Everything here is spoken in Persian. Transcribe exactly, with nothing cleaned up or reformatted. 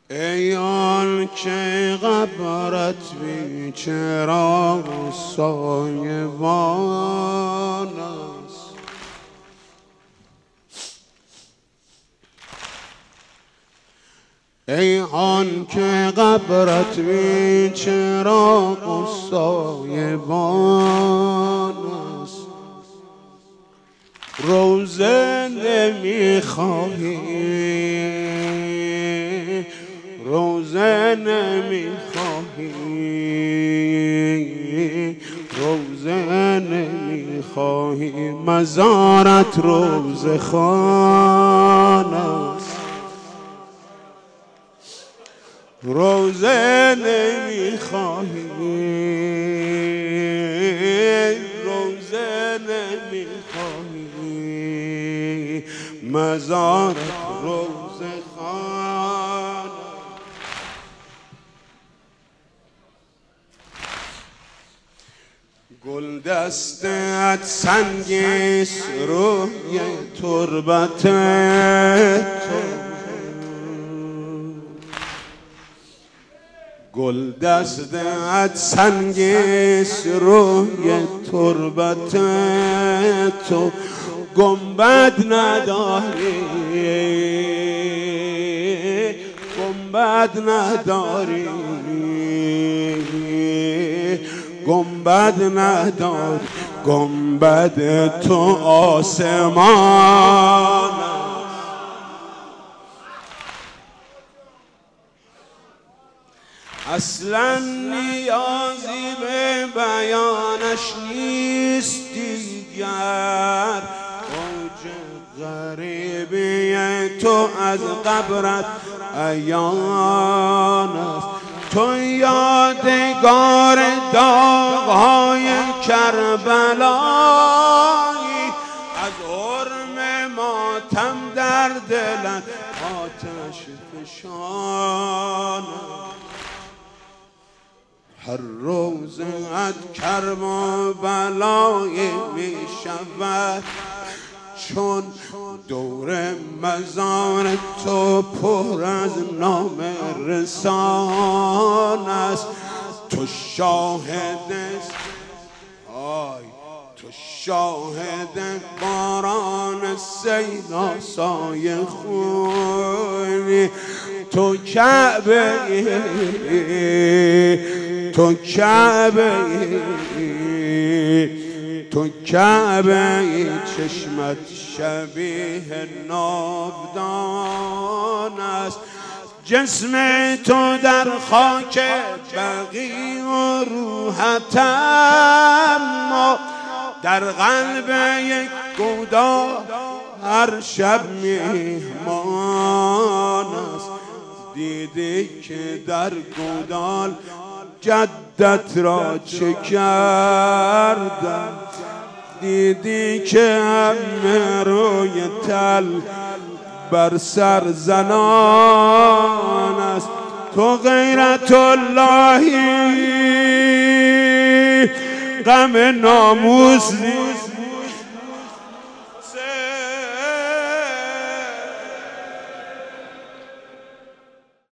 ای آن که قبرت بی چراغ و سایبان است، ای آن که قبرت بی چراغ و سایبان است، روزه نمیخواهی روزه نمیخواهی روزه نمیخواهی مزارت روزه خوان است، روزه نمیخواهی روزه نمیخواهی مزارت روزه خوان. گل دستت سنگیست روی تربت تو، گل دستت سنگیست روی تربت تو، گنبد نداری گنبد نداری گنبد نداری گنبد تو آسمان. اصلا نیازی به بیانش نیست دیگر، اوج غریبی تو از قبرت عیان است، تو یادگار داغ‌های کربلایی، از حرم ماتم در دلت آتش فشان. هر روزت کرب و بلایی می شود، چون دور مزار تو پر از نام رسان است. تو شاهد آی تو شاهد باران سیل آسای خونی، تو کعبه تو کعبه تو کعبه چشمت شبیه ناودان است. جسم تو در خاک بقیع و روحت اما در قلب یک گودا هر شب میهمان است. دیدی که در گودال جدت را چه کردن، دیدی که همه روی تل بر سر زنان است. تو غیرت اللهی غم ناموس